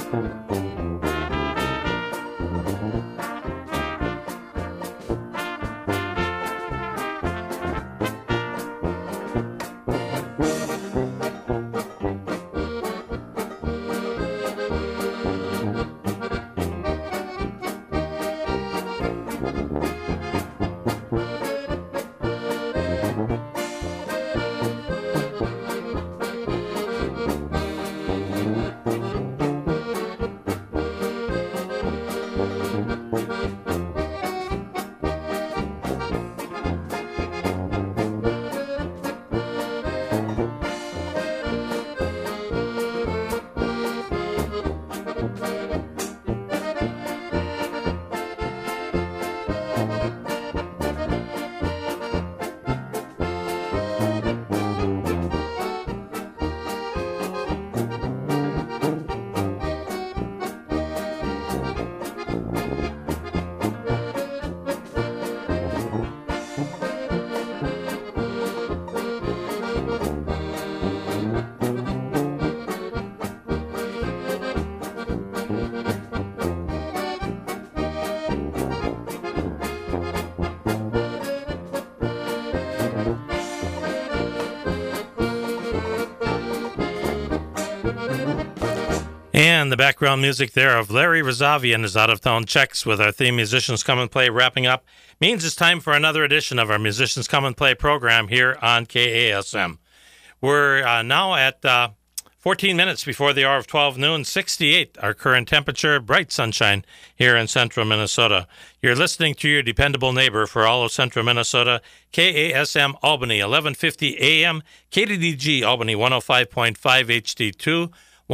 And the background music there of Larry Rosavian is Out of Town Checks with our theme Musicians Come and Play wrapping up. Means it's time for another edition of our Musicians Come and Play program here on KASM. We're now at 14 minutes before the hour of 12 noon, 68 our current temperature, bright sunshine here in central Minnesota. You're listening to your dependable neighbor for all of central Minnesota, KASM Albany, 1150 AM, KDDG Albany, 105.5 HD2,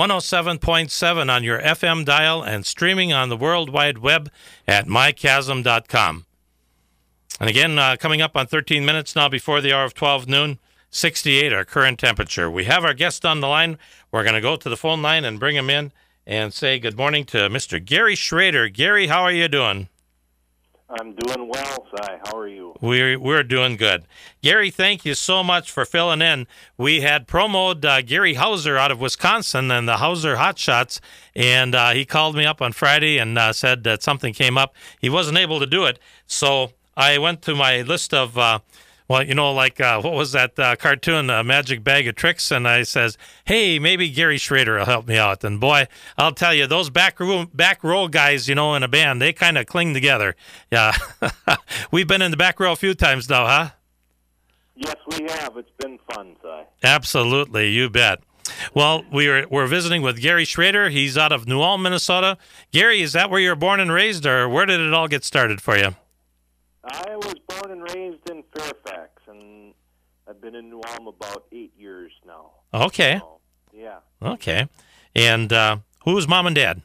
107.7 on your FM dial, and streaming on the World Wide Web at mychasm.com. And again, coming up on 13 minutes now before the hour of 12 noon, 68 our current temperature. We have our guest on the line. We're going to go to the phone line and bring him in and say good morning to Mr. Gary Schrader. Gary, how are you doing? I'm doing well, Si. How are you? We're doing good. Gary, thank you so much for filling in. We had promoed Gary Hauser out of Wisconsin and the Hauser Hot Shots, and he called me up on Friday and said that something came up. He wasn't able to do it, so I went to my list of, what was that cartoon, Magic Bag of Tricks, and I says, hey, maybe Gary Schrader will help me out. And boy, I'll tell you, those back row guys, in a band, they kind of cling together. Yeah, we've been in the back row a few times now, huh? Yes, we have. It's been fun, Si. Absolutely, you bet. Well, we're visiting with Gary Schrader. He's out of New Ulm, Minnesota. Gary, is that where you were born and raised, or where did it all get started for you? I was born and raised in Fairfax, and I've been in New Ulm about 8 years now. Okay. So, yeah. Okay. And who's mom and dad?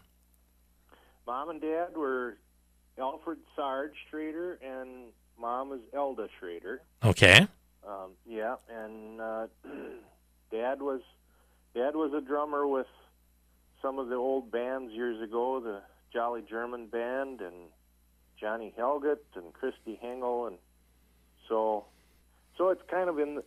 Mom and dad were Alfred Sarge Schrader, and mom is Elda Schrader. Okay. Yeah, and dad was a drummer with some of the old bands years ago, the Jolly German Band and Johnny Helget and Christy Hengel, and so it's kind of in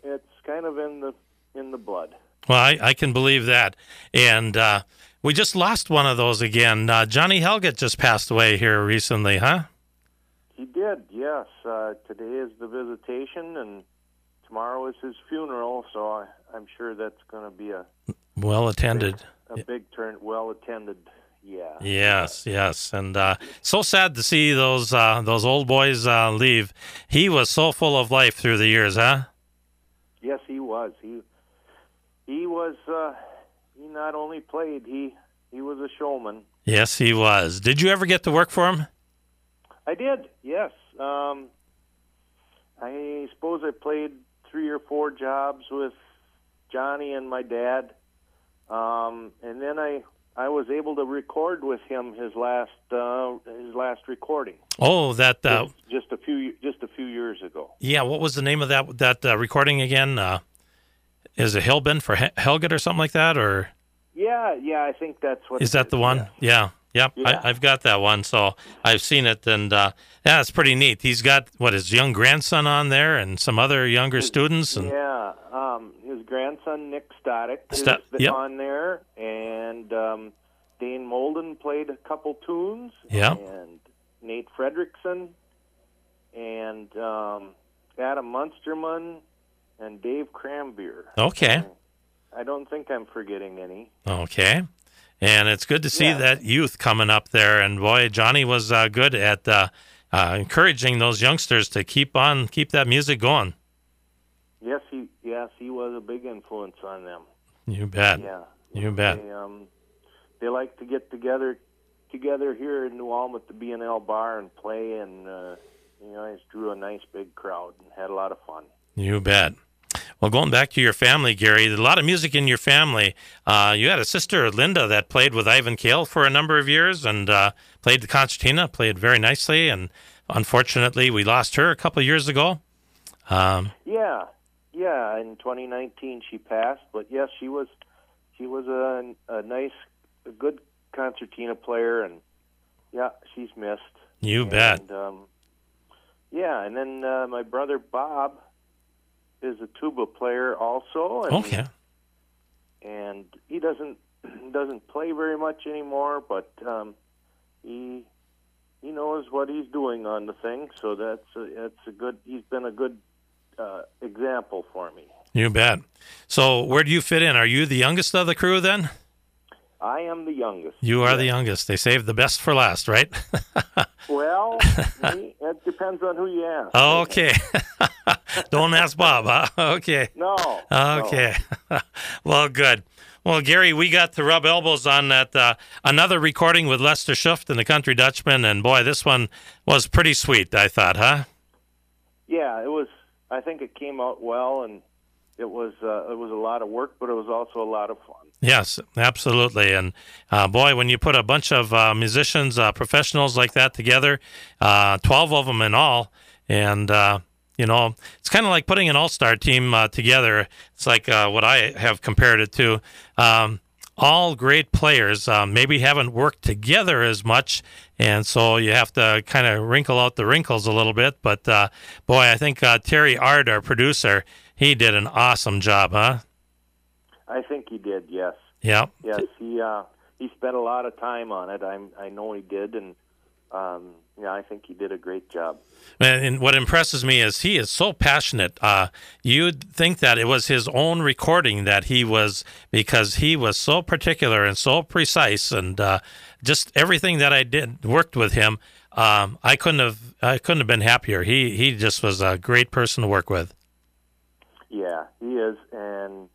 the blood. Well, I can believe that, and we just lost one of those again. Johnny Helget just passed away here recently, huh? He did, yes. Today is the visitation, and tomorrow is his funeral. So I'm sure that's going to be a well attended, big turn, well attended. Yeah. Yes, and so sad to see those old boys leave. He was so full of life through the years, huh? Yes, he was. He was. He not only played, he was a showman. Yes, he was. Did you ever get to work for him? I did. Yes. I suppose I played 3 or 4 jobs with Johnny and my dad, and then I was able to record with him his last recording. Oh, that just a few years ago. Yeah, what was the name of that recording again? Is it Hellbent for Helget or something like that, or? Yeah, I think that's what. Is that the one? Yeah. Yep, yeah. I've got that one, so I've seen it, and it's pretty neat. He's got his young grandson on there, and some other younger students, and his grandson Nick Static is on there, and Dane Molden played a couple tunes. Yeah. And Nate Fredrickson and Adam Munsterman and Dave Crambeer. Okay. I don't think I'm forgetting any. Okay. And it's good to see that youth coming up there. And boy, Johnny was good at encouraging those youngsters to keep that music going. Yes, he was a big influence on them. You bet. Yeah. You bet. They like to get together here in New Ulm at the B&L bar and play, and I just drew a nice big crowd and had a lot of fun. You bet. Well, going back to your family, Gary, a lot of music in your family. You had a sister, Linda, that played with Ivan Kale for a number of years and played the concertina, played very nicely, and unfortunately we lost her a couple of years ago. Yeah, in 2019 she passed, but yes, she was a good concertina player, and yeah, she's missed. You bet. And then my brother Bob is a tuba player also. And, okay. And he doesn't play very much anymore, but he knows what he's doing on the thing, so that's a good. He's been a good example for me. You bet. So where do you fit in? Are you the youngest of the crew then? I am the youngest. You are the youngest. They saved the best for last, right? Well, it depends on who you ask. Okay. Don't ask Bob, huh? Okay. No. Okay. No. Well, good. Well, Gary, we got to rub elbows on that another recording with Lester Schuft and the Country Dutchman, and boy, this one was pretty sweet, I thought, huh? Yeah, it was. I think it came out well, and it was a lot of work, but it was also a lot of fun. Yes, absolutely. And boy, when you put a bunch of musicians, professionals like that together, 12 of them in all, and it's kind of like putting an all-star team together. It's like what I have compared it to. All great players maybe haven't worked together as much, and so you have to kind of wrinkle out the wrinkles a little bit. But, boy, I think Terry Ard, our producer, he did an awesome job, huh? I think he did, yes. Yeah. Yes, he spent a lot of time on it. I know he did, and I think he did a great job. And what impresses me is he is so passionate. You'd think that it was his own recording that he was, because he was so particular and so precise, and just everything that I worked with him. I couldn't have been happier. He just was a great person to work with. Yeah, he is, and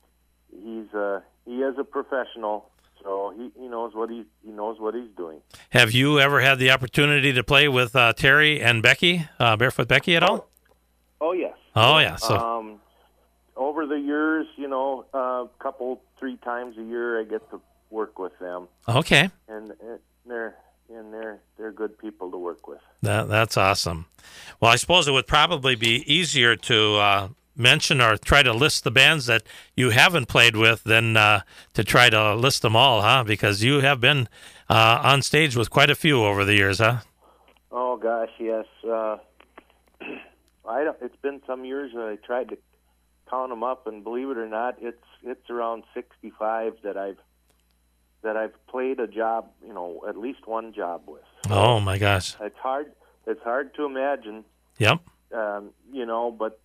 he is a professional. So he knows what he's doing. Have you ever had the opportunity to play with Terry and Becky, Barefoot Becky, at all? Oh yes. Oh yeah. So over the years, couple 3 times a year, I get to work with them. Okay. And they're good people to work with. That's awesome. Well, I suppose it would probably be easier to mention or try to list the bands that you haven't played with than to try to list them all, huh? Because you have been on stage with quite a few over the years, huh? Oh gosh, yes. It's been some years that I tried to count them up, and believe it or not, it's around 65 that I've played a job, at least one job with. Oh my gosh, it's hard to imagine. Yep. But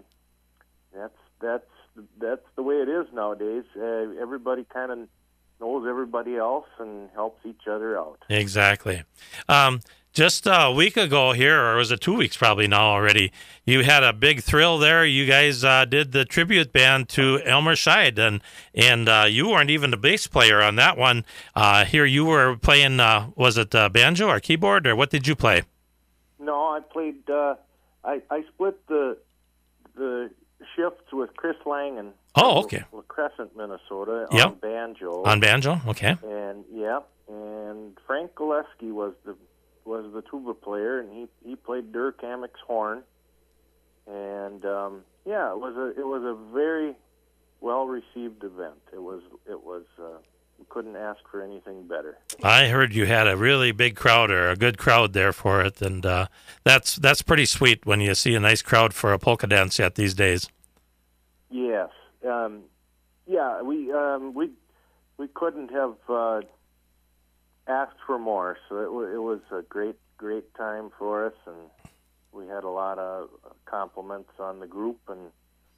that's the way it is nowadays. Everybody kind of knows everybody else and helps each other out. Exactly. Just a week ago here, or was it 2 weeks probably now already, you had a big thrill there. You guys did the tribute band to Elmer Scheid, and you weren't even the bass player on that one. Here you were playing, was it banjo or keyboard, or what did you play? No, I played, I split the shifts with Chris Langen. Oh, okay. Crescent, Minnesota, on banjo. On banjo, okay. And and Frank Gillespie was the tuba player, and he played Dirk Amick's horn. And it was a very well received event. It was we couldn't ask for anything better. I heard you had a really big crowd, or a good crowd there for it, and that's pretty sweet when you see a nice crowd for a polka dance set these days. Yes. We couldn't have asked for more. So it was a great time for us, and we had a lot of compliments on the group, and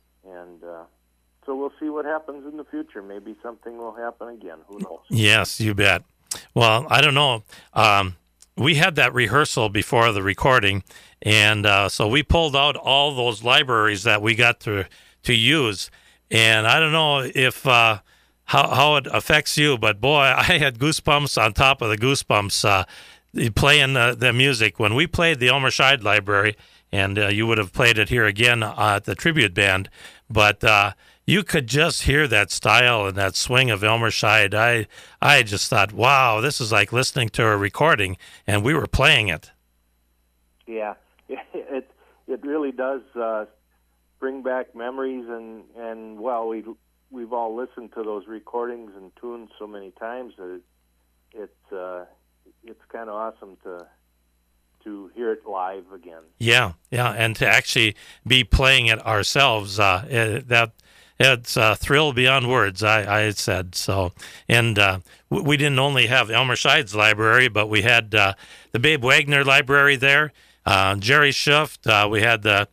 so we'll see what happens in the future. Maybe something will happen again. Who knows? Yes, you bet. Well, I don't know. We had that rehearsal before the recording, and so we pulled out all those libraries that we got to use. And I don't know if how it affects you, but boy, I had goosebumps on top of the goosebumps playing the music. When we played the Elmer Scheid library, and you would have played it here again at the tribute band, but you could just hear that style and that swing of Elmer Scheid. I just thought, wow, this is like listening to a recording, and we were playing it. Yeah, it really does bring back memories, and well, we've all listened to those recordings and tunes so many times that it's kind of awesome to hear it live again. Yeah, and to actually be playing it ourselves, it's a thrill beyond words, I had said. So, and we didn't only have Elmer Scheid's library, but we had the Babe Wagner library there, Jerry Schuft, we had the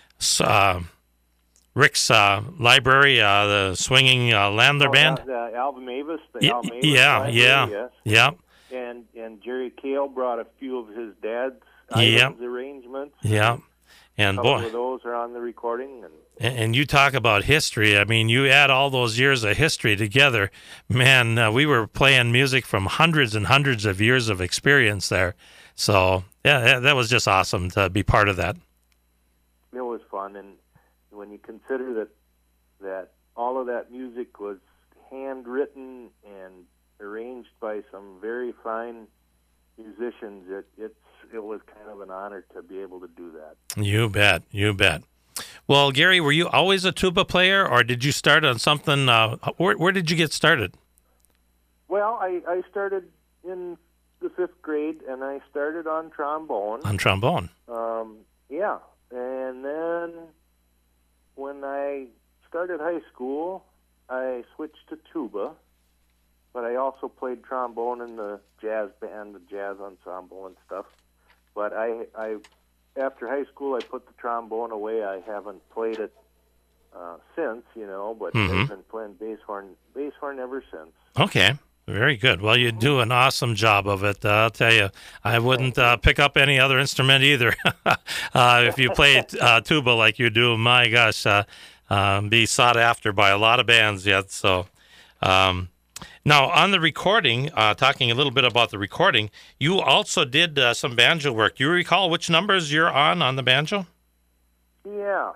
Rick's library, the Swinging Landler Band. The Alvin Mavis, library, yes. Yeah. And Jerry Cale brought a few of his dad's items, arrangements. Yeah. And a couple of those are on the recording. And you talk about history. I mean, you add all those years of history together. Man, we were playing music from hundreds and hundreds of years of experience there. So, yeah, that was just awesome to be part of that. It was fun. And when you consider that all of that music was handwritten and arranged by some very fine musicians, it was kind of an honor to be able to do that. You bet. Well, Gary, were you always a tuba player, or did you start on something? Where did you get started? Well, I started in the 5th grade, and I started on trombone. Yeah, and then when I started high school, I switched to tuba, but I also played trombone in the jazz band, the jazz ensemble and stuff. But I after high school, I put the trombone away. I haven't played it since, but I've been playing bass horn ever since. Okay, very good. Well, you do an awesome job of it. I'll tell you, I wouldn't pick up any other instrument either. If you play tuba like you do, my gosh, be sought after by a lot of bands yet. So. Now, on the recording, talking a little bit about the recording, you also did some banjo work. Do you recall which numbers you're on the banjo? Yeah.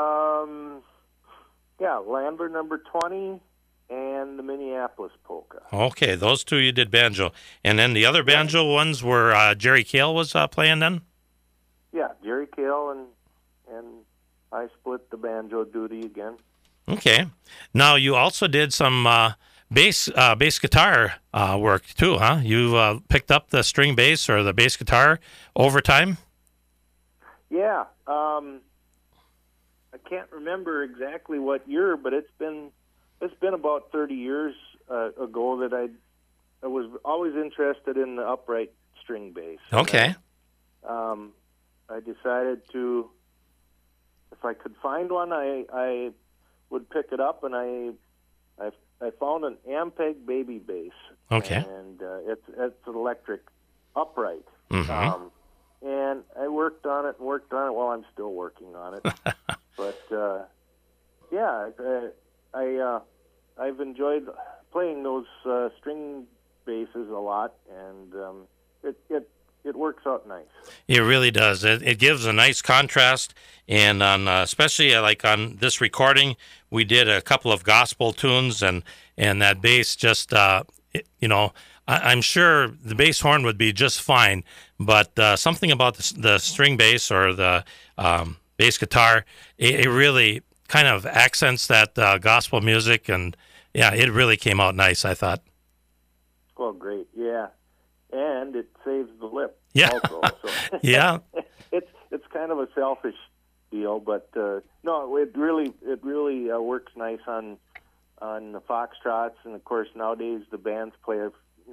Landler number 20 and the Minneapolis polka. Okay, those two you did banjo. And then the other banjo ones were Jerry Cale was playing then? Yeah, Jerry Cale and I split the banjo duty again. Okay. Now, you also did some bass guitar work too, huh? You picked up the string bass or the bass guitar over time? Yeah. I can't remember exactly what year, but it's been about 30 years ago that I was always interested in the upright string bass. Okay. I decided to, if I could find one, I would pick it up, and I found an Ampeg baby bass. Okay. And it's electric upright. Mm-hmm. And I worked on it. Well, I'm still working on it. But I've enjoyed playing those string basses a lot, and it works out nice. It really does. It gives a nice contrast, and on especially like on this recording, we did a couple of gospel tunes, and that bass just I'm sure the bass horn would be just fine, but something about the string bass or the bass guitar, it really kind of accents that gospel music, and yeah, it really came out nice, I thought. Well, great, yeah, and it saves the lip. Yeah, also, so. Yeah. It's kind of a selfish deal, but no, it really works nice on the foxtrots, and of course nowadays the bands play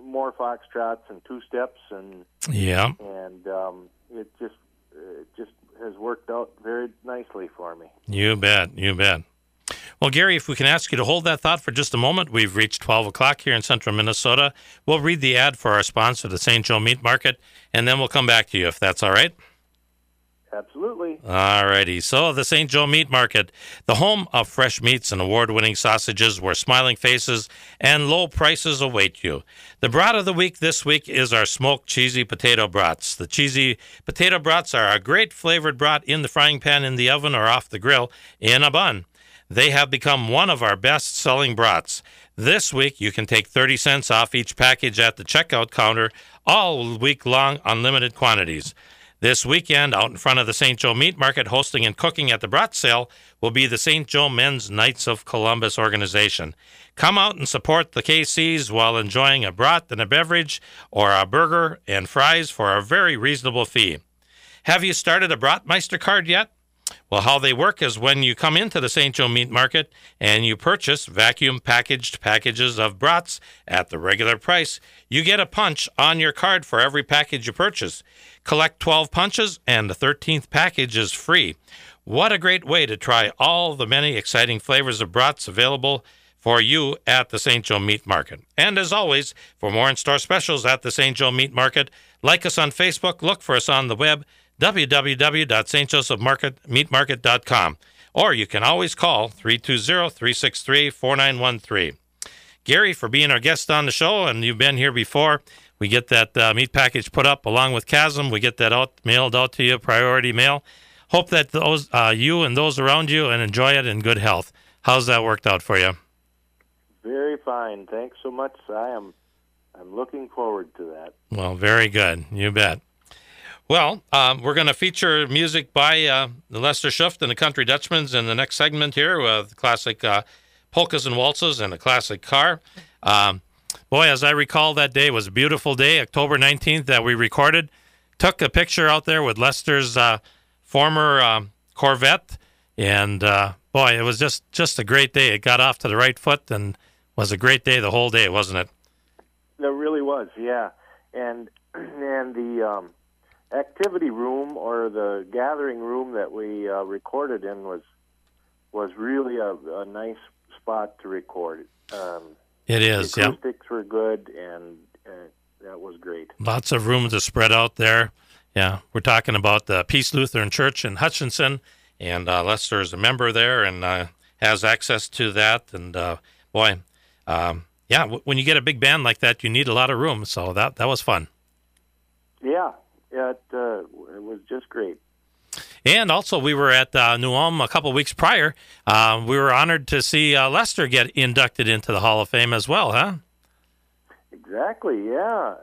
more foxtrots and two-steps, and Yeah. It just has worked out very nicely for me. You bet. You bet. Well, Gary, if we can ask you to hold that thought for just a moment. We've reached 12 o'clock here in central Minnesota. We'll read the ad for our sponsor, the St. Joe Meat Market, and then we'll come back to you if that's all right. Absolutely. All righty. So the St. Joe Meat Market, the home of fresh meats and award-winning sausages where smiling faces and low prices await you. The brat of the week this week is our smoked cheesy potato brats. The cheesy potato brats are a great flavored brat in the frying pan, in the oven, or off the grill in a bun. They have become one of our best-selling brats. This week, you can take 30 cents off each package at the checkout counter all week long, unlimited quantities. This weekend, out in front of the St. Joe Meat Market, hosting and cooking at the brat sale, will be the St. Joe Men's Knights of Columbus organization. Come out and support the KCs while enjoying a brat and a beverage or a burger and fries for a very reasonable fee. Have you started a Bratmeister card yet? Well, how they work is when you come into the St. Joe Meat Market and you purchase vacuum packaged packages of brats at the regular price, you get a punch on your card for every package you purchase. Collect 12 punches and the 13th package is free. What a great way to try all the many exciting flavors of brats available for you at the St. Joe Meat Market. And as always, for more in-store specials at the St. Joe Meat Market, like us on Facebook, look for us on the web, www.stjosephmeatmarket.com, or you can always call 320-363-4913. Gary, for being our guest on the show, and you've been here before. We get that meat package put up along with Chasm. We get that mailed out to you, priority mail. Hope that those you and those around you and enjoy it in good health. How's that worked out for you? Very fine. Thanks so much. I'm looking forward to that. Well, very good. You bet. Well, we're going to feature music by the Lester Schuft and the Country Dutchmans in the next segment here with classic polkas and waltzes and a classic car. Boy, as I recall, that day was a beautiful day, October 19th, that we recorded. Took a picture out there with Lester's former Corvette, and boy, it was just a great day. It got off to the right foot and was a great day the whole day, wasn't it? It really was, yeah. And the activity room or the gathering room that we recorded in was really a nice spot to record. It is, yeah. The acoustics were good, and that was great. Lots of room to spread out there. Yeah, we're talking about the Peace Lutheran Church in Hutchinson, and Lester is a member there and has access to that. And boy, yeah, when you get a big band like that, you need a lot of room. So that was fun. Yeah. It was just great. And also, we were at New Ulm a couple weeks prior. We were honored to see Lester get inducted into the Hall of Fame as well, huh? Exactly, yeah.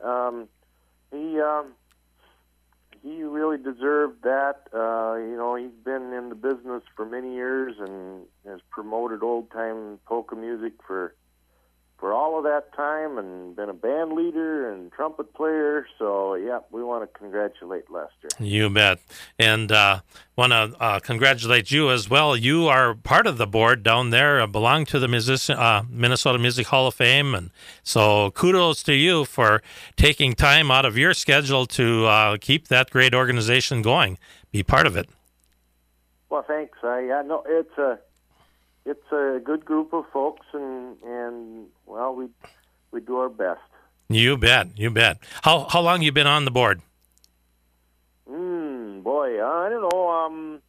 He really deserved that. He's been in the business for many years and has promoted old-time polka music for all of that time and been a band leader and trumpet player. So, yeah, we want to congratulate Lester. You bet. And want to congratulate you as well. You are part of the board down there, belong to the Minnesota Music Hall of Fame. And so kudos to you for taking time out of your schedule to keep that great organization going, be part of it. Well, thanks. It's a good group of folks, and well, we do our best. You bet. How long you been on the board? Boy, I don't know,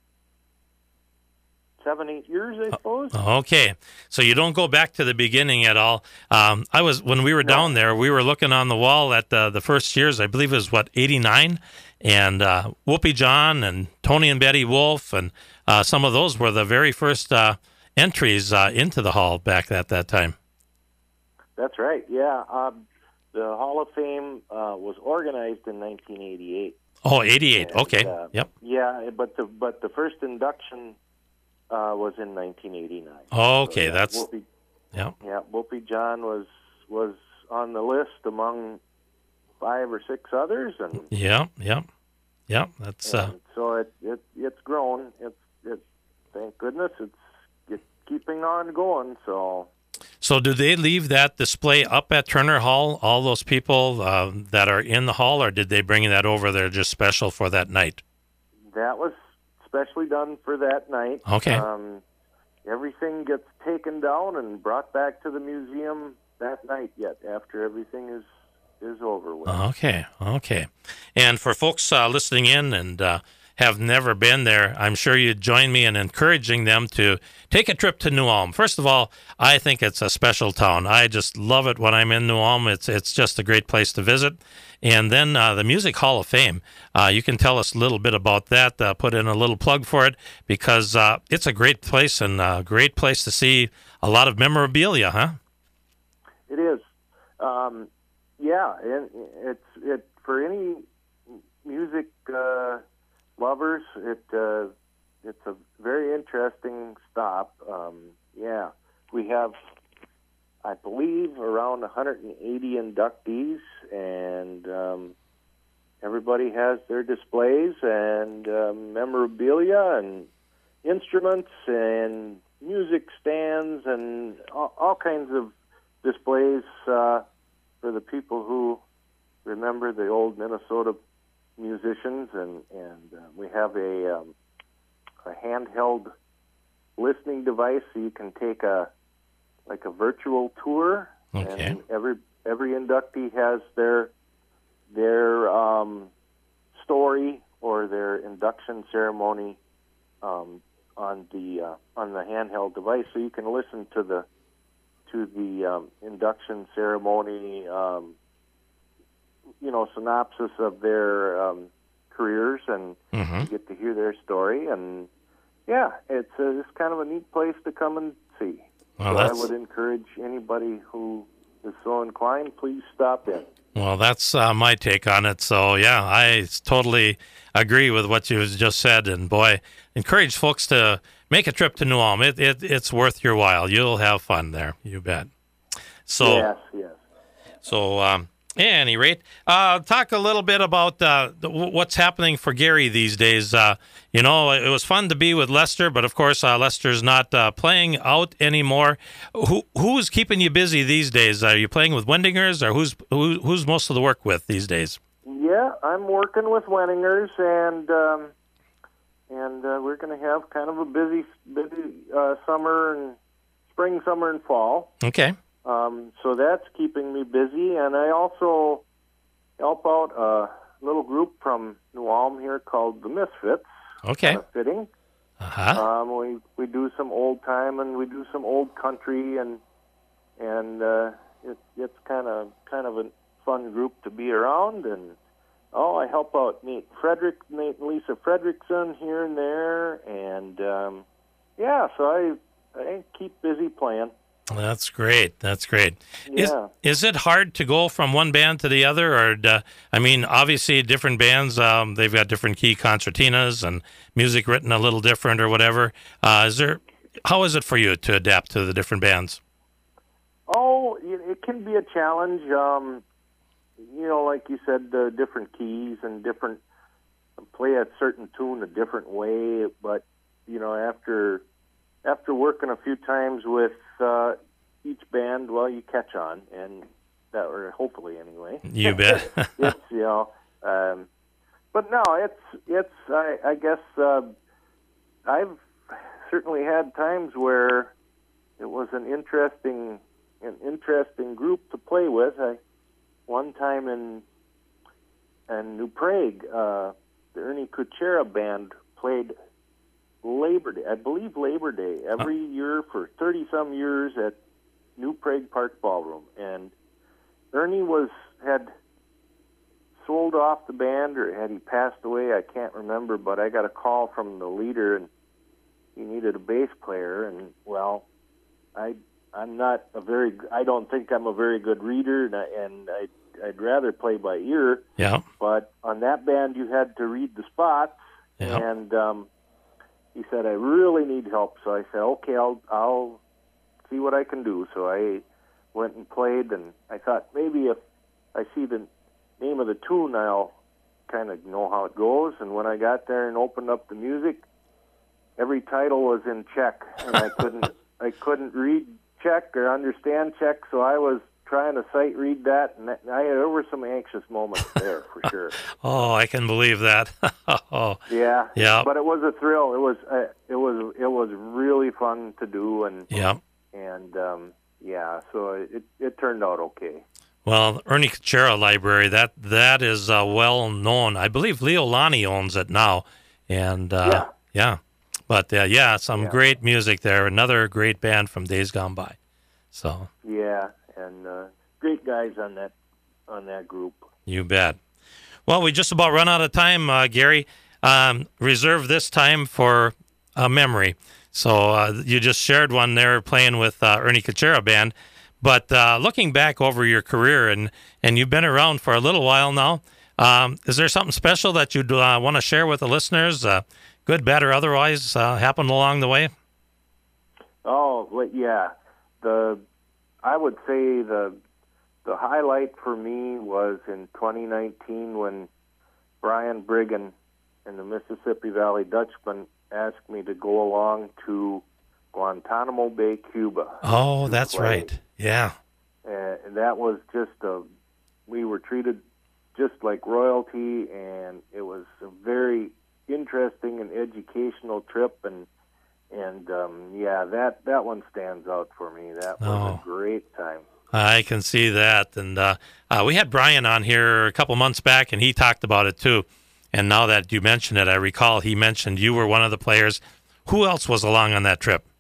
7-8 years, I suppose. Okay, so you don't go back to the beginning at all. When we were down there, we were looking on the wall at the first years. I believe it was 89, and Whoopi John and Tony and Betty Wolf, and some of those were the very first entries into the hall back at that time. That's right. Yeah, the Hall of Fame was organized in 1988. Oh, 88. And, okay. Yep. Yeah, but the first induction was in 1989. Okay, so, that's Whoopi, yeah. Yeah, Whoopi John was on the list among 5 or 6 others, and yeah. That's so it's grown. It's thank goodness it's keeping on going. So So do they leave that display up at Turner Hall, all those people that are in the hall, or did they bring that over there just special for that night? That was specially done for that night. Okay. Everything gets taken down and brought back to the museum that night yet, after everything is over with. Okay. And for folks listening in and have never been there, I'm sure you'd join me in encouraging them to take a trip to New Ulm. First of all, I think it's a special town. I just love it when I'm in New Ulm. It's just a great place to visit. And then the Music Hall of Fame. You can tell us a little bit about that, put in a little plug for it, because it's a great place and a great place to see a lot of memorabilia, huh? It is. Yeah, and it for any music lovers, it's a very interesting stop. Yeah, we have, I believe, around 180 inductees, and everybody has their displays and memorabilia and instruments and music stands and all kinds of displays for the people who remember the old Minnesota musicians, and we have a handheld listening device, so you can take a virtual tour. Okay. And every inductee has their story or their induction ceremony on the handheld device, so you can listen to the induction ceremony, synopsis of their careers, and you get to hear their story. And yeah, it's kind of a neat place to come and see. Well, so I would encourage anybody who is so inclined, please stop in. Well, that's my take on it. So, yeah, I totally agree with what you just said. And, boy, encourage folks to make a trip to New Ulm. It's worth your while. You'll have fun there. You bet. So, yes. So, at any rate, talk a little bit about what's happening for Gary these days. It was fun to be with Lester, but of course, Lester's not playing out anymore. Who's keeping you busy these days? Are you playing with Wendingers, or who's most of the work with these days? Yeah, I'm working with Wendingers, and we're going to have kind of a busy summer and spring, summer, and fall. Okay. So that's keeping me busy, and I also help out a little group from New Ulm here called the Misfits. Okay. Fitting. Uh-huh. We do some old time, and we do some old country, and it's kind of a fun group to be around. And I help out Nate and Lisa Fredrickson here and there, and so I keep busy playing. That's great. Yeah. Is it hard to go from one band to the other? Or, obviously different bands, they've got different key concertinas and music written a little different or whatever. How is it for you to adapt to the different bands? Oh, it can be a challenge. Like you said, different keys and play a certain tune a different way. But, after working a few times with each band, well, you catch on, and that, or hopefully anyway. You bet. But no, it's. I guess I've certainly had times where it was an interesting group to play with. One time in New Prague, the Ernie Kuchera band played Labor Day, I believe Labor Day, every year for 30-some years at New Prague Park Ballroom. And Ernie had sold off the band, or had he passed away, I can't remember, but I got a call from the leader, and he needed a bass player. And, well, I don't think I'm a very good reader, and I'd rather play by ear. Yeah. But on that band, you had to read the spots, and he said, I really need help. So I said, okay, I'll see what I can do. So I went and played, and I thought maybe if I see the name of the tune, I'll kind of know how it goes. And when I got there and opened up the music, every title was in Czech, and I couldn't read Czech or understand Czech, so I was trying to sight read that, and there were some anxious moments there for sure. Oh, I can believe that. Oh, yeah. But it was a thrill. It was really fun to do, and so it turned out okay. Well, Ernie Kuchera Library, that is well known. I believe Leo Lonnie owns it now, and some great music there. Another great band from days gone by. So and great guys on that group. You bet. Well, we just about run out of time, Gary. Reserve this time for a memory. So you just shared one there playing with Ernie Kuchera Band. But looking back over your career, and you've been around for a little while now, is there something special that you'd want to share with the listeners, good, bad, or otherwise, happened along the way? Oh, well, yeah. I would say the highlight for me was in 2019 when Brian Brigham and the Mississippi Valley Dutchman asked me to go along to Guantanamo Bay, Cuba. Oh, that's right. Yeah. And that was we were treated just like royalty, and it was a very interesting and educational trip, and that one stands out for me. That was a great time. I can see that, and we had Brian on here a couple months back, and he talked about it too. And now that you mention it, I recall he mentioned you were one of the players. Who else was along on that trip?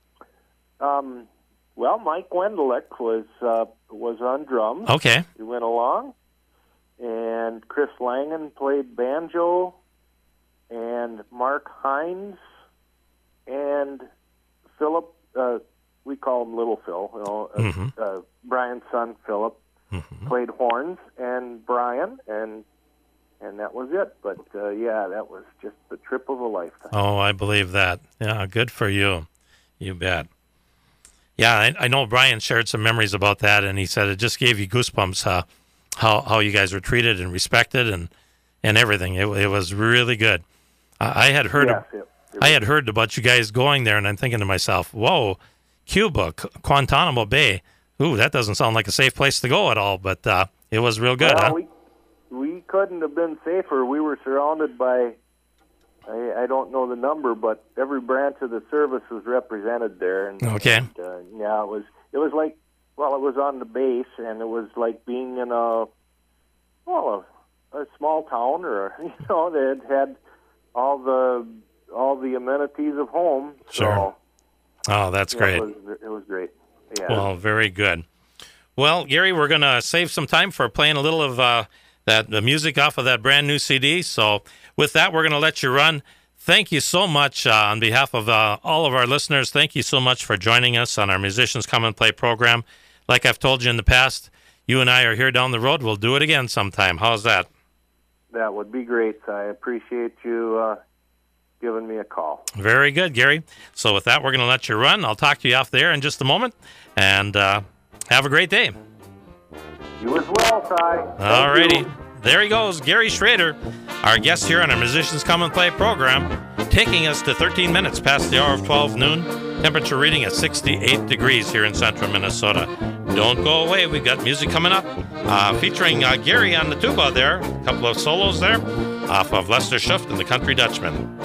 Well, Mike Wendelek was on drums. Okay. He went along, and Chris Langen played banjo, and Mark Hines and Philip. We call him Little Phil. Brian's son Philip played horns, and Brian, and that was it. But that was just the trip of a lifetime. Oh, I believe that. Yeah, good for you. You bet. Yeah, I know Brian shared some memories about that, and he said it just gave you goosebumps how you guys were treated and respected and everything. It was really good. I had heard about you guys going there, and I'm thinking to myself, whoa, Cuba, Guantanamo Bay. Ooh, that doesn't sound like a safe place to go at all, but it was real good, huh? We couldn't have been safer. We were surrounded by, I don't know the number, but every branch of the service was represented there. And, okay. And, it was like, well, it was on the base, and it was like being in a small town, or they had all the amenities of home. Sure. Oh, that's great. It was great. Yeah. Well, very good. Well, Gary, we're going to save some time for playing a little of the music off of that brand new CD. So with that, we're going to let you run. Thank you so much on behalf of all of our listeners. Thank you so much for joining us on our Musicians Come and Play program. Like I've told you in the past, you and I are here down the road. We'll do it again sometime. How's that? That would be great. I appreciate you giving me a call. Very good, Gary. So with that, we're going to let you run. I'll talk to you off the air in just a moment. And have a great day. You as well, Ty. All righty. There he goes, Gary Schrader, our guest here on our Musicians Come and Play program, taking us to 13 minutes past the hour of 12 noon. Temperature reading at 68 degrees here in central Minnesota. Don't go away. We've got music coming up featuring Gary on the tuba there. A couple of solos there off of Lester Schuft and the Country Dutchman.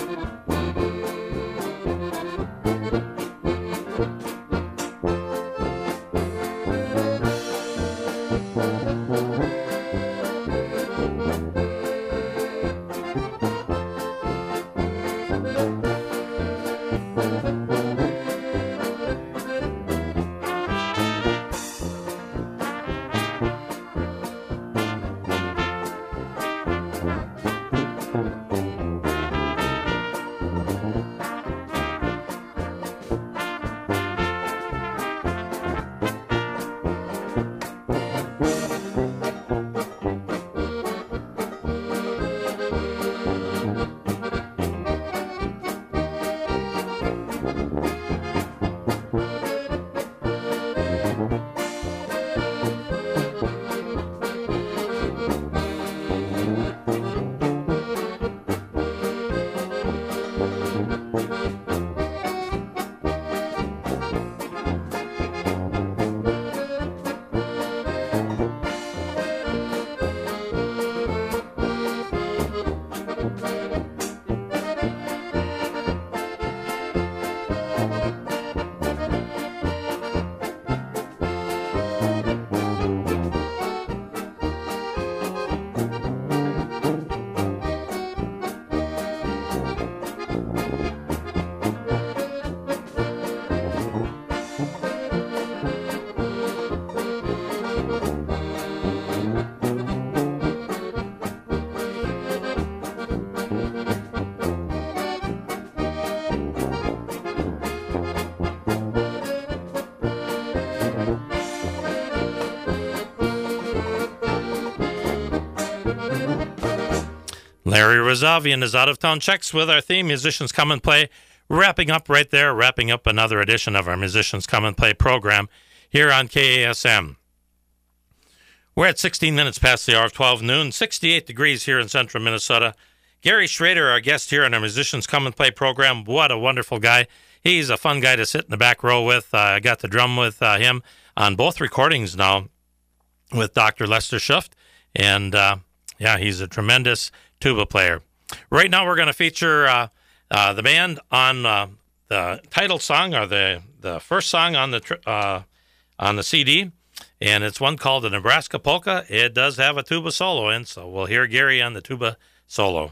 Larry Rosavian is Out of Town Checks with our theme, Musicians Come and Play. Wrapping up right there, wrapping up another edition of our Musicians Come and Play program here on KASM. We're at 16 minutes past the hour of 12 noon, 68 degrees here in central Minnesota. Gary Schrader, our guest here on our Musicians Come and Play program. What a wonderful guy. He's a fun guy to sit in the back row with. I got to drum with him on both recordings now with Dr. Lester Schuft. And, he's a tremendous tuba player. Right now we're going to feature the band on the title song, or the first song on the CD. And it's one called the Nebraska Polka. It does have a tuba solo in, so we'll hear Gary on the tuba solo.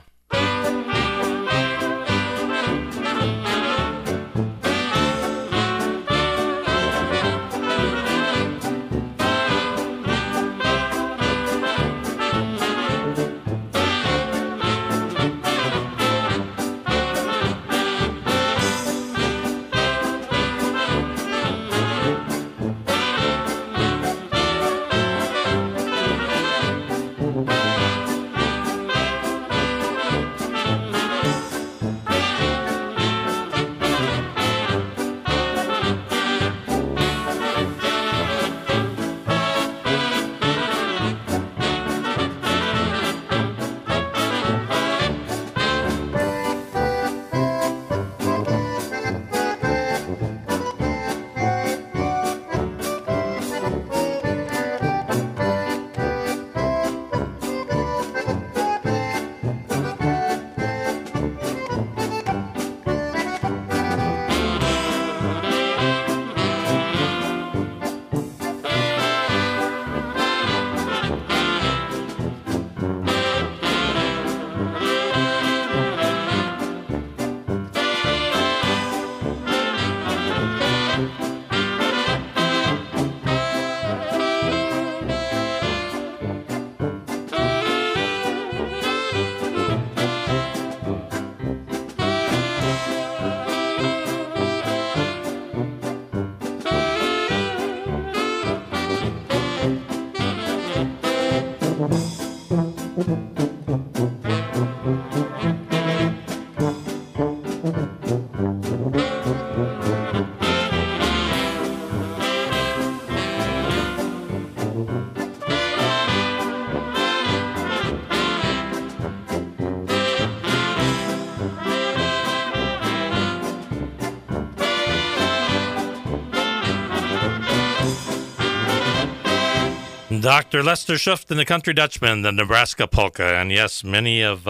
Dr. Lester Schuft and the Country Dutchman, the Nebraska Polka. And yes, many of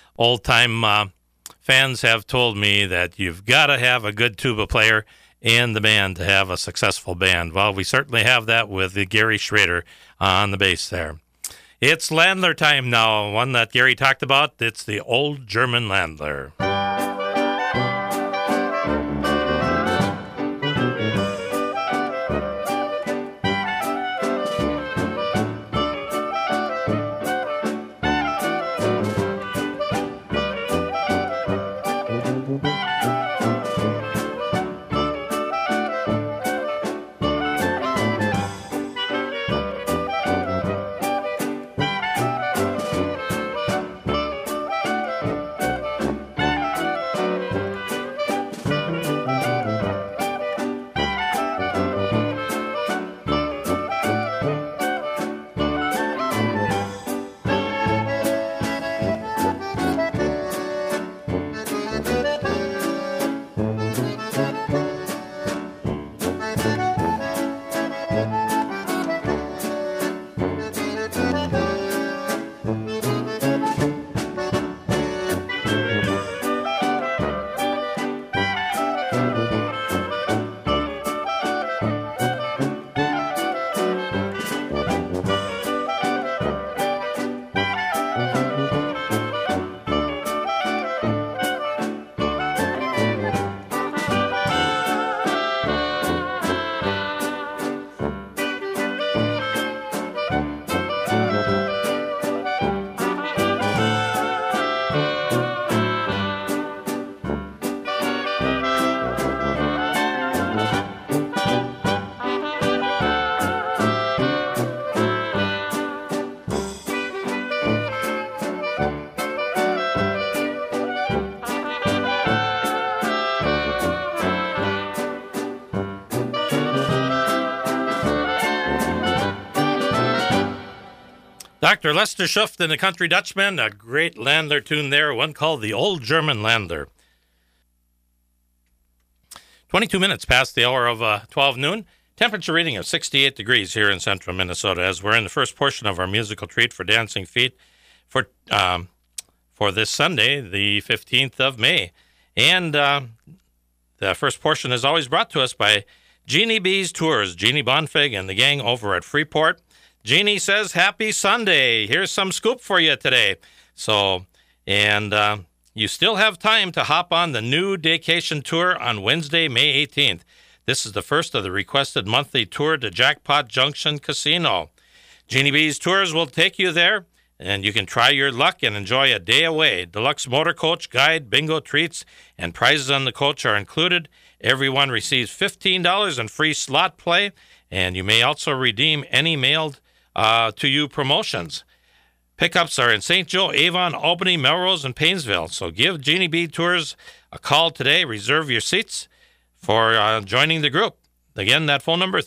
old-time fans have told me that you've got to have a good tuba player and the band to have a successful band. Well, we certainly have that with Gary Schrader on the bass there. It's Landler time now, one that Gary talked about. It's the Old German Landler. Dr. Lester Schuft and the Country Dutchman, a great Landler tune there, one called The Old German Landler. 22 minutes past the hour of 12 noon. Temperature reading of 68 degrees here in central Minnesota as we're in the first portion of our musical treat for Dancing Feet for this Sunday, the 15th of May. And the first portion is always brought to us by Jeannie B's Tours, Jeannie Bonfig and the gang over at Freeport. Jeannie says, happy Sunday. Here's some scoop for you today. So, and you still have time to hop on the new Daycation Tour on Wednesday, May 18th. This is the first of the requested monthly tour to Jackpot Junction Casino. Jeannie B's Tours will take you there, and you can try your luck and enjoy a day away. Deluxe motor coach, guide, bingo treats, and prizes on the coach are included. Everyone receives $15 in free slot play, and you may also redeem any mailed to you promotions. Pickups are in St. Joe, Avon, Albany, Melrose, and Painesville. So give Jeannie B Tours a call today. Reserve your seats for joining the group. Again, that phone number,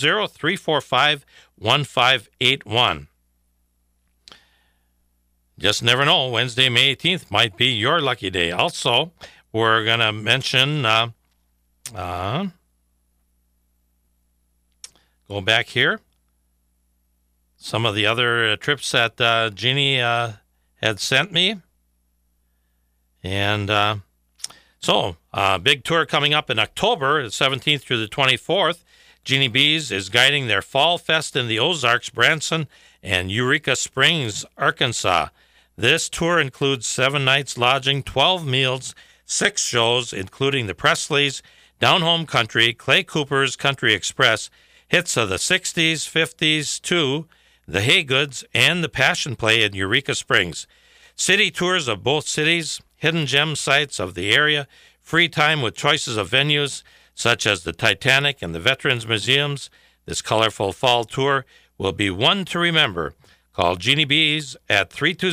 320-345-1581. Just never know. Wednesday, May 18th might be your lucky day. Also, we're going to mention, go back here, some of the other trips that Jeannie had sent me. And so, big tour coming up in October, the 17th through the 24th. Jeannie B's is guiding their Fall Fest in the Ozarks, Branson, and Eureka Springs, Arkansas. This tour includes 7 nights lodging, 12 meals, 6 shows, including the Presleys, Down Home Country, Clay Cooper's Country Express, hits of the 60s, 50s, too, the Haygoods, and the Passion Play in Eureka Springs. City tours of both cities, hidden gem sites of the area, free time with choices of venues such as the Titanic and the Veterans Museums. This colorful fall tour will be one to remember. Call Jeannie B's at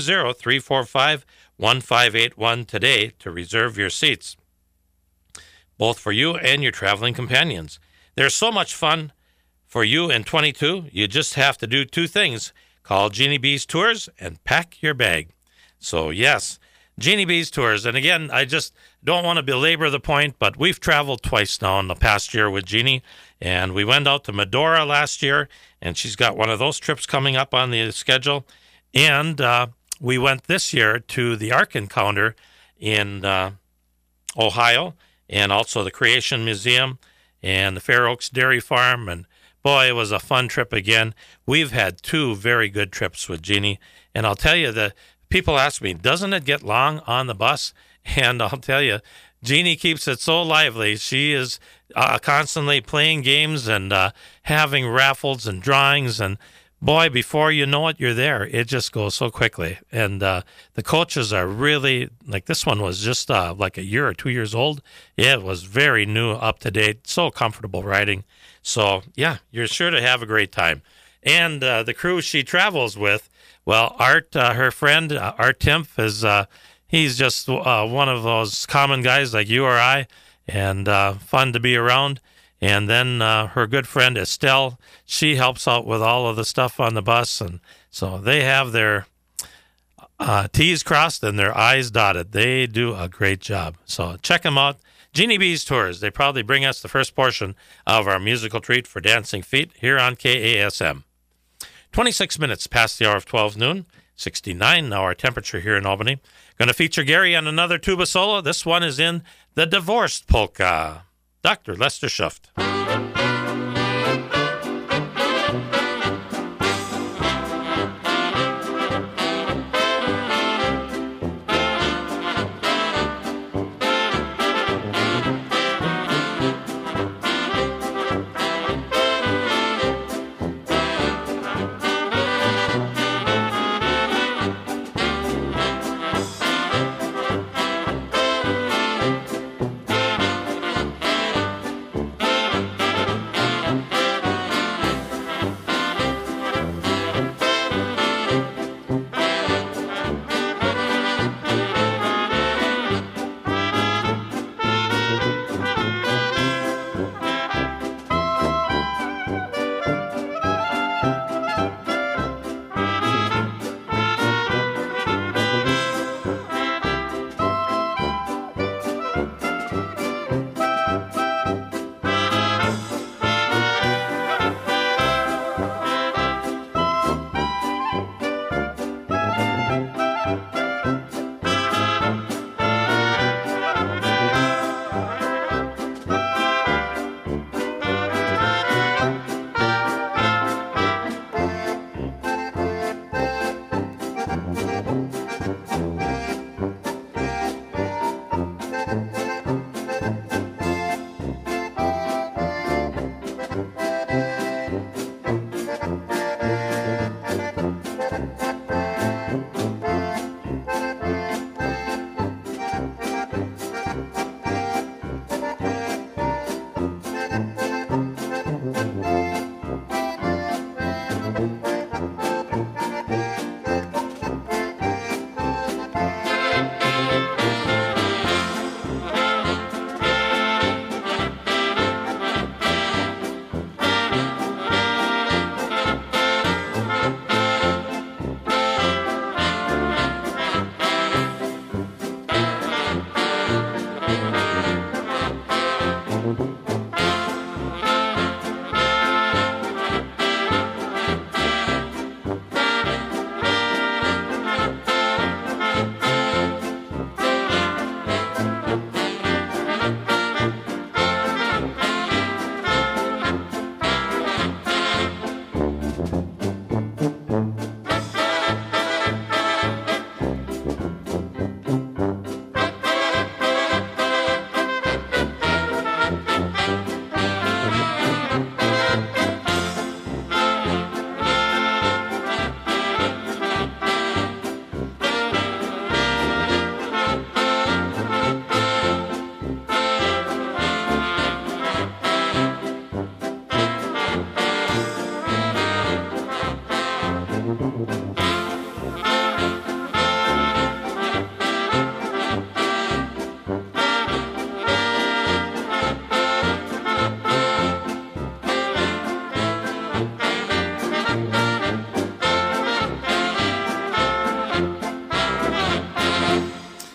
320-345-1581 today to reserve your seats, both for you and your traveling companions. There's so much fun for you in 22, you just have to do 2 things. Call Jeannie B's Tours and pack your bag. So, yes, Jeannie B's Tours. And again, I just don't want to belabor the point, but we've traveled twice now in the past year with Jeannie. And we went out to Medora last year, and she's got one of those trips coming up on the schedule. And we went this year to the Ark Encounter in Ohio, and also the Creation Museum and the Fair Oaks Dairy Farm. And boy, it was a fun trip again. We've had 2 very good trips with Jeannie. And I'll tell you, the people ask me, doesn't it get long on the bus? And I'll tell you, Jeannie keeps it so lively. She is constantly playing games and having raffles and drawings. And boy, before you know it, you're there. It just goes so quickly. And the coaches are really, like this one was just like a year or 2 years old. Yeah, it was very new, up to date, so comfortable riding. So, yeah, you're sure to have a great time. And the crew she travels with, well, Art, her friend, Art Timpf, is he's just one of those common guys like you or I, and fun to be around. And then her good friend Estelle, she helps out with all of the stuff on the bus. And so they have their T's crossed and their I's dotted. They do a great job. So check them out. Jeannie B's Tours. They probably bring us the first portion of our musical treat for Dancing Feet here on KASM. 26 minutes past the hour of 12 noon, 69 now our temperature here in Albany. Going to feature Gary on another tuba solo. This one is in The Divorced Polka. Dr. Lester Schuft.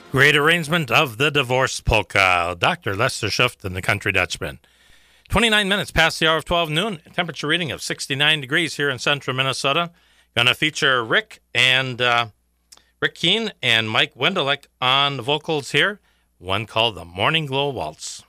Great arrangement of the Divorce Polka, Dr. Lester Schuft and the Country Dutchman. 29 minutes past the hour of 12 noon, temperature reading of 69 degrees here in central Minnesota. Going to feature Rick Keene and Mike Wendelek on the vocals here, one called the Morning Glow Waltz.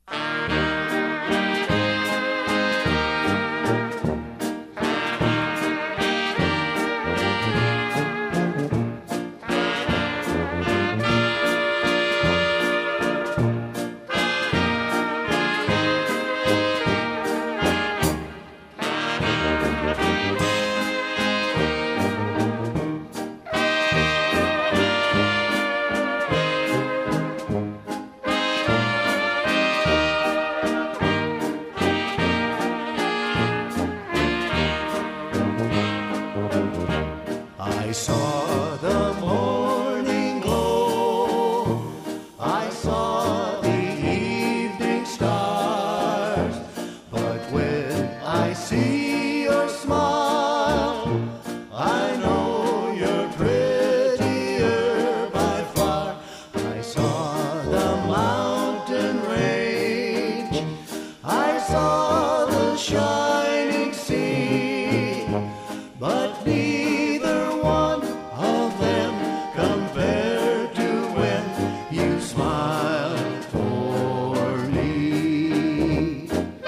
I saw the morning glow, I saw the evening stars, but when I see your smile, I know you're prettier by far. I saw the mountain range, I saw the shining sea, but neither one of them compared to when you smiled for me.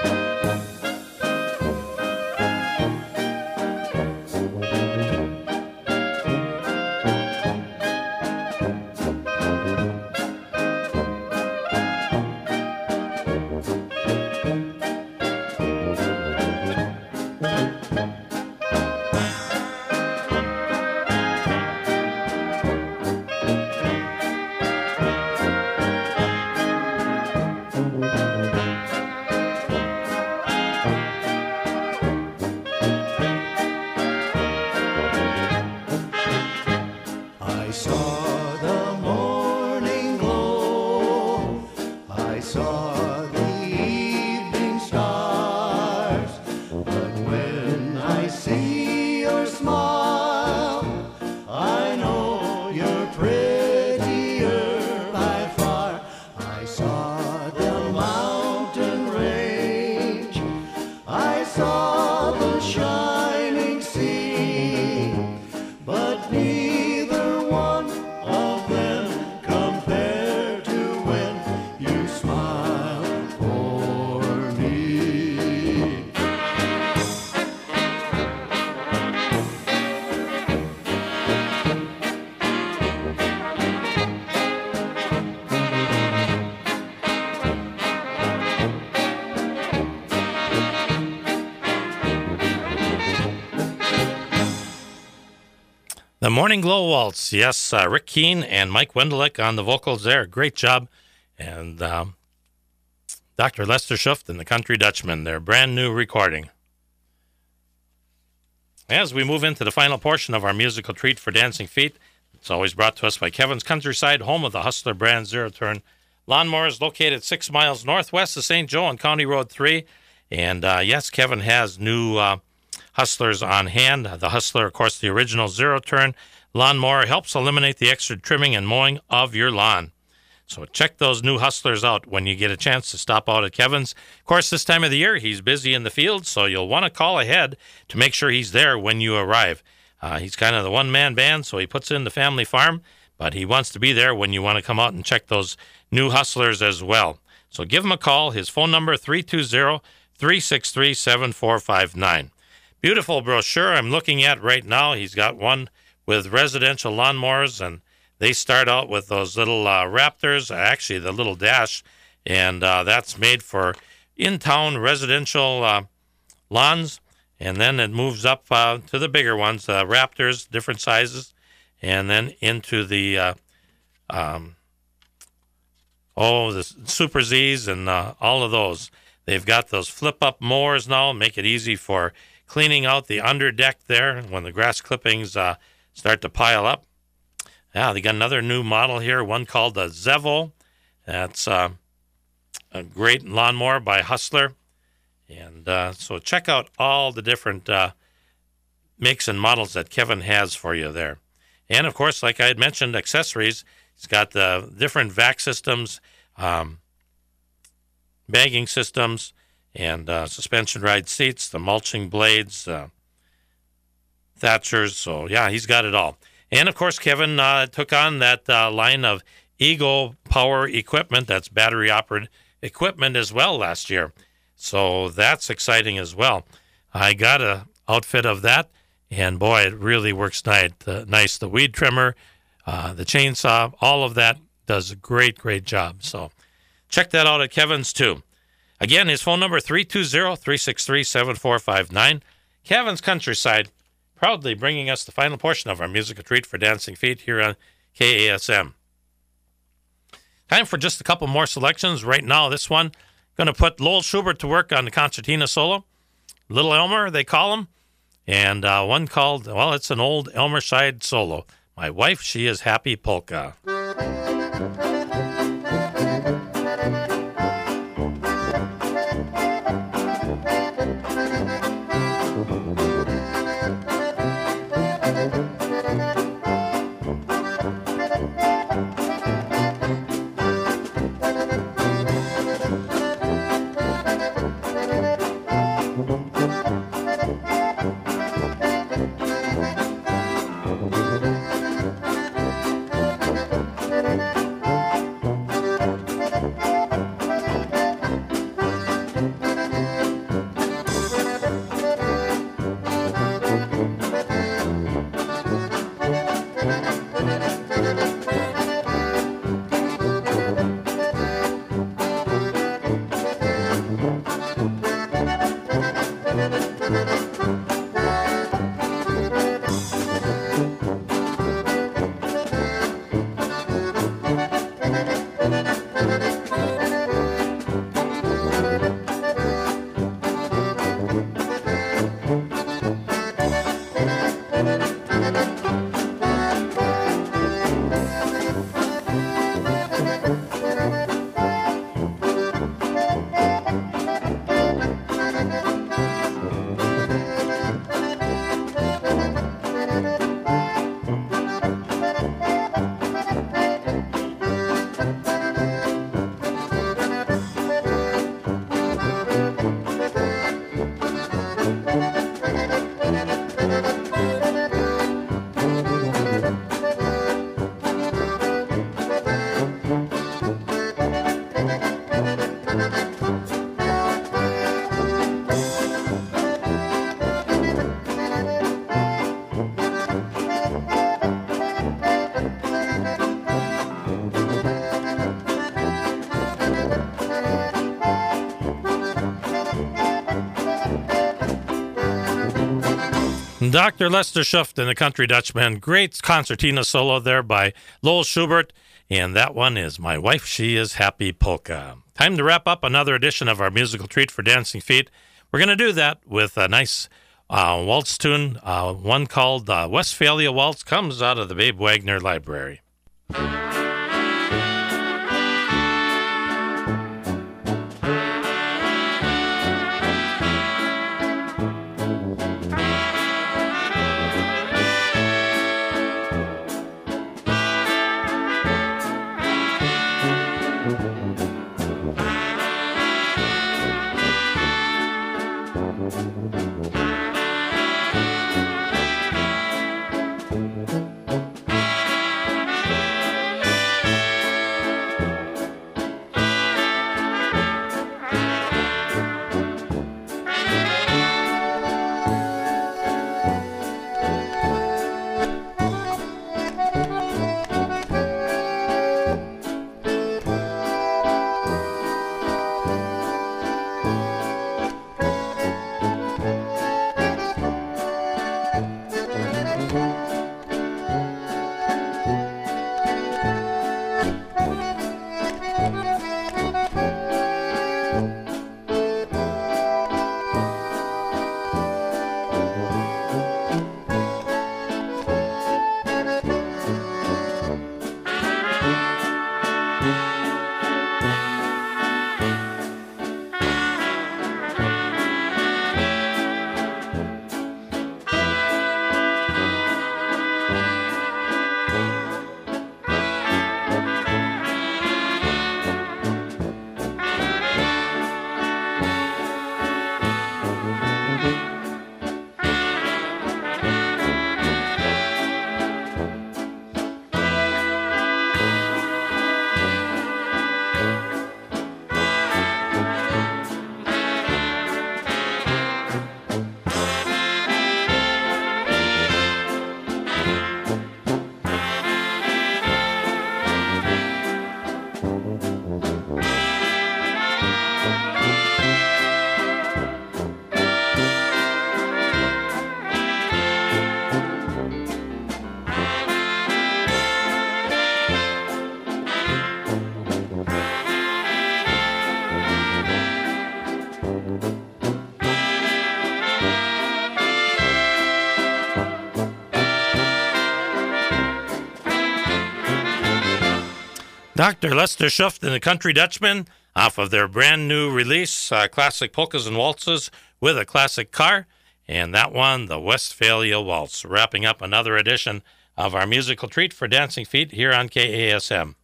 I saw the morning glow, I saw the evening stars, but when I see your smile, I know you're prettier by far. I saw the mountain range, I saw the shining sea, but neither one of them compared to when you smiled for me. The Morning Glow Waltz, yes, Rick Keene and Mike Wendelek on the vocals there. Great job. And Dr. Lester Schuft and the Country Dutchman, their brand new recording. As we move into the final portion of our musical treat for Dancing Feet, it's always brought to us by Kevin's Countryside, home of the Hustler brand zero-turn lawnmowers, located 6 miles northwest of St. Joe on County Road 3. And yes, Kevin has new Hustlers on hand. The Hustler, of course, the original zero-turn lawnmower, helps eliminate the extra trimming and mowing of your lawn. So check those new Hustlers out when you get a chance to stop out at Kevin's. Of course, this time of the year, he's busy in the field, so you'll want to call ahead to make sure he's there when you arrive. He's kind of the one-man band, so he puts in the family farm, but he wants to be there when you want to come out and check those new Hustlers as well. So give him a call. His phone number, 320-363-7459. Beautiful brochure I'm looking at right now. He's got one with residential lawnmowers, and they start out with those little Raptors, actually the little dash, and that's made for in-town residential lawns, and then it moves up to the bigger ones, Raptors, different sizes, and then into the the Super Z's and all of those. They've got those flip-up mowers now, make it easy for cleaning out the underdeck there when the grass clippings start to pile up. Yeah, they got another new model here, one called the Zevo. That's a great lawnmower by Hustler. And so check out all the different makes and models that Kevin has for you there. And, of course, like I had mentioned, accessories. He's got the different vac systems, bagging systems, and suspension ride seats, the mulching blades, Thatchers. So, yeah, he's got it all. And, of course, Kevin took on that line of Eagle Power equipment, that's battery-operated equipment as well last year. So that's exciting as well. I got a outfit of that, and, boy, it really works nice. The weed trimmer, the chainsaw, all of that does a great, great job. So check that out at Kevin's, too. Again, his phone number, 320-363-7459. Kevin's Countryside, proudly bringing us the final portion of our musical treat for Dancing Feet here on KASM. Time for just a couple more selections. Right now, this one, going to put Lowell Schubert to work on the concertina solo. Little Elmer, they call him. And one called, well, it's an old Elmer side solo. My Wife, She Is Happy Polka. Dr. Lester Schuft and the Country Dutchman. Great concertina solo there by Lowell Schubert. And that one is My Wife, She Is Happy Polka. Time to wrap up another edition of our musical treat for Dancing Feet. We're going to do that with a nice waltz tune. One called Westphalia Waltz, comes out of the Babe Wagner Library. Dr. Lester Schuft and the Country Dutchman off of their brand new release, Classic Polkas and Waltzes with a Classic Car, and that one, the Westphalia Waltz, wrapping up another edition of our musical treat for Dancing Feet here on KASM.